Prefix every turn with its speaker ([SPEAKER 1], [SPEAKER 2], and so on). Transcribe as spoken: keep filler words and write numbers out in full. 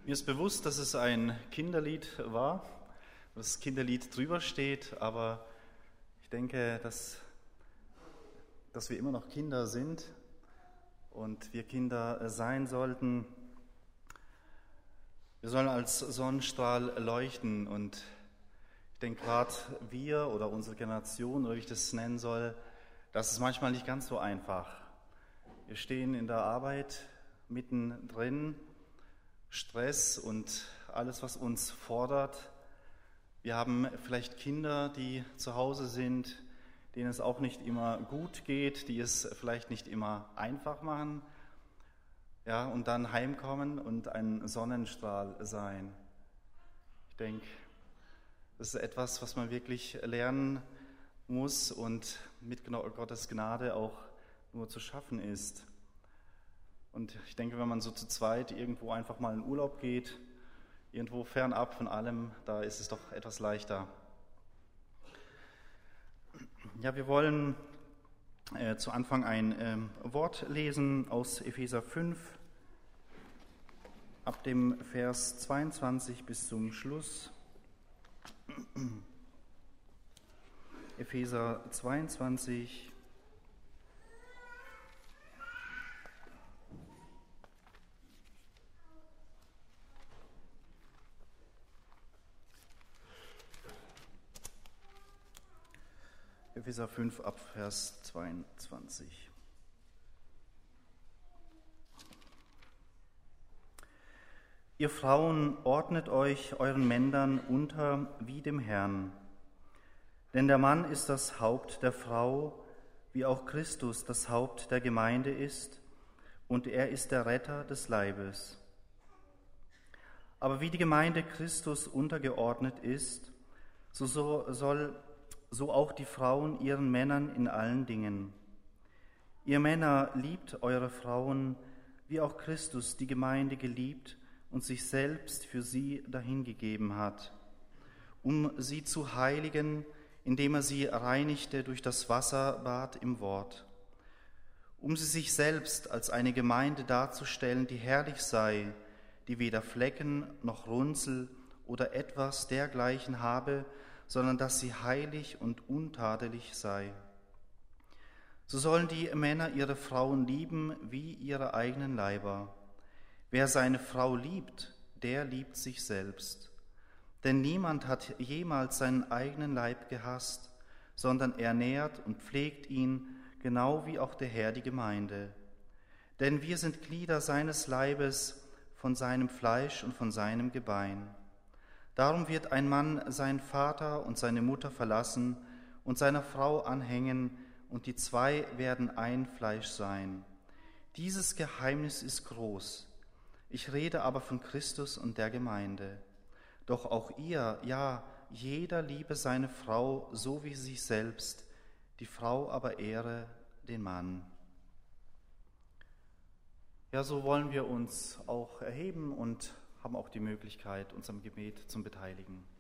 [SPEAKER 1] Mir ist bewusst, dass es ein Kinderlied war, dass das Kinderlied drüber steht, aber ich denke, dass, dass wir immer noch Kinder sind und wir Kinder sein sollten. Wir sollen als Sonnenstrahl leuchten und ich denke gerade wir oder unsere Generation, oder wie ich das nennen soll, das ist manchmal nicht ganz so einfach. Wir stehen in der Arbeit mittendrin, Stress und alles, was uns fordert. Wir haben vielleicht Kinder, die zu Hause sind, denen es auch nicht immer gut geht, die es vielleicht nicht immer einfach machen. Ja, und dann heimkommen und ein Sonnenstrahl sein. Ich denke, das ist etwas, was man wirklich lernen muss und mit Gottes Gnade auch nur zu schaffen ist. Und ich denke, wenn man so zu zweit irgendwo einfach mal in Urlaub geht, irgendwo fernab von allem, da ist es doch etwas leichter. Ja, wir wollen äh, zu Anfang ein äh, Wort lesen aus Epheser fünf, ab dem Vers zweiundzwanzig bis zum Schluss. Epheser zweiundzwanzig, Epheser fünf ab Vers zweiundzwanzig. Ihr Frauen, ordnet euch euren Männern unter wie dem Herrn. Denn der Mann ist das Haupt der Frau, wie auch Christus das Haupt der Gemeinde ist, und er ist der Retter des Leibes. Aber wie die Gemeinde Christus untergeordnet ist, so soll so auch die Frauen ihren Männern in allen Dingen. Ihr Männer, liebt eure Frauen, wie auch Christus die Gemeinde geliebt und sich selbst für sie dahingegeben hat, um sie zu heiligen, indem er sie reinigte durch das Wasserbad im Wort, um sie sich selbst als eine Gemeinde darzustellen, die herrlich sei, die weder Flecken noch Runzel oder etwas dergleichen habe, sondern dass sie heilig und untadelig sei. So sollen die Männer ihre Frauen lieben wie ihre eigenen Leiber. Wer seine Frau liebt, der liebt sich selbst. Denn niemand hat jemals seinen eigenen Leib gehasst, sondern er nährt und pflegt ihn, genau wie auch der Herr die Gemeinde. Denn wir sind Glieder seines Leibes, von seinem Fleisch und von seinem Gebein. Darum wird ein Mann seinen Vater und seine Mutter verlassen und seiner Frau anhängen, und die zwei werden ein Fleisch sein. Dieses Geheimnis ist groß. Ich rede aber von Christus und der Gemeinde. Doch auch ihr, ja, jeder liebe seine Frau so wie sich selbst, die Frau aber ehre den Mann. Ja, so wollen wir uns auch erheben und haben auch die Möglichkeit, uns am Gebet zu beteiligen.